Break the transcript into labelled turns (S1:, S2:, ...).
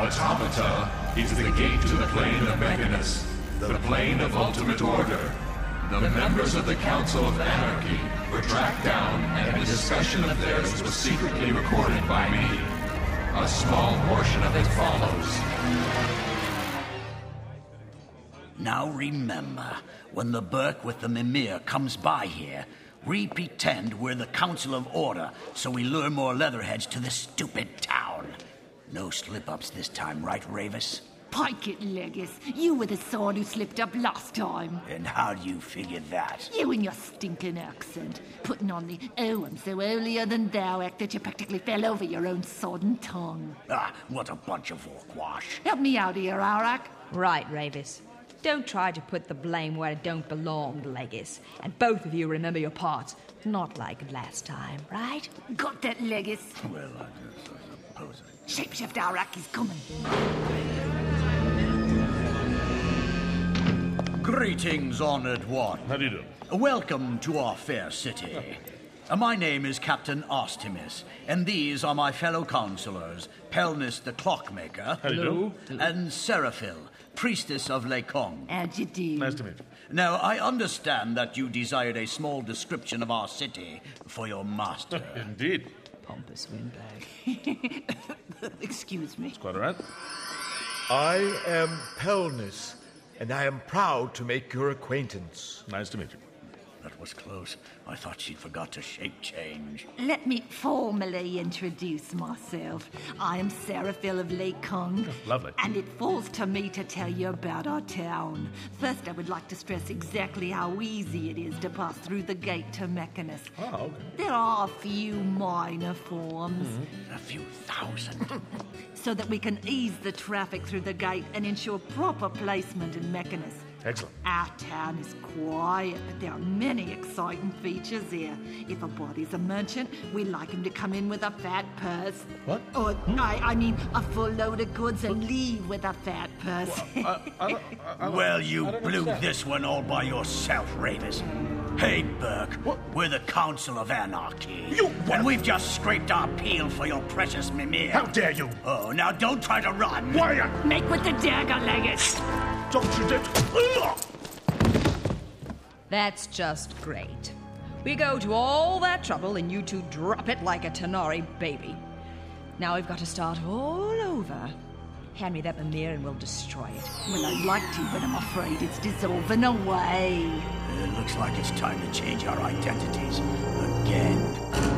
S1: Automata is the gate to the plane of Mechanus, the plane of ultimate order. The members of the Council of Anarchy were tracked down, and a discussion of theirs was secretly recorded by me. A small portion of it follows.
S2: Now remember, when the Burke with the Mimir comes by here, we pretend we're the Council of Order, so we lure more leatherheads to this stupid town. No slip-ups this time, right, Ravis?
S3: Pike it, Legis. You were the sword who slipped up last time.
S2: And how do you figure that?
S3: You and your stinking accent. Putting on the "oh, I'm so holier than thou" act that you practically fell over your own sodden tongue.
S2: Ah, what a bunch of hogwash.
S3: Help me out here, Aurak.
S4: Right, Ravis. Don't try to put the blame where it don't belong, Legis. And both of you remember your parts. Not like last time, right?
S3: Got that, Legis?
S2: Well, I suppose
S3: Shapeshift Aurak is coming.
S2: Greetings, honored one.
S5: How do you do?
S2: Welcome to our fair city. My name is Captain Artemis, and these are my fellow counselors, Pelnis the Clockmaker.
S5: Hello.
S2: And Seraphil, Priestess of Lekong.
S3: How'd you do?
S5: Nice to meet you.
S2: Now, I understand that you desired a small description of our city for your master.
S5: Indeed.
S4: Pompous windbag.
S3: Excuse me.
S5: Quite all right.
S6: I am Pelnis, and I am proud to make your acquaintance.
S5: Nice to meet you.
S2: That was close. I thought she'd forgot to shape change.
S3: Let me formally introduce myself. I am Seraphil of Lake Kong.
S5: Lovely.
S3: And it falls to me to tell you about our town. First, I would like to stress exactly how easy it is to pass through the gate to Mechanus.
S5: Oh, okay.
S3: There are a few minor forms.
S2: A few thousand.
S3: So that we can ease the traffic through the gate and ensure proper placement in Mechanus.
S5: Excellent.
S3: Our town is quiet, but there are many exciting features here. If a body's a merchant, we like him to come in with a fat purse.
S5: What?
S3: Or, I mean, a full load of goods and leave with a fat purse.
S2: Well, you blew this one all by yourself, Ravis. Hey, Burke, we're the Council of Anarchy. And we've just scraped our peel for your precious Mimir.
S6: How dare you?
S2: Oh, now don't try to run.
S6: Quiet!
S3: Make with the dagger, Legis.
S6: Don't you dare!
S4: That's just great. We go to all that trouble and you two drop it like a Tenari baby. Now we've got to start all over. Hand me that Mimir and we'll destroy it.
S3: Well, I'd like to, but I'm afraid it's dissolving away.
S2: It looks like it's time to change our identities again.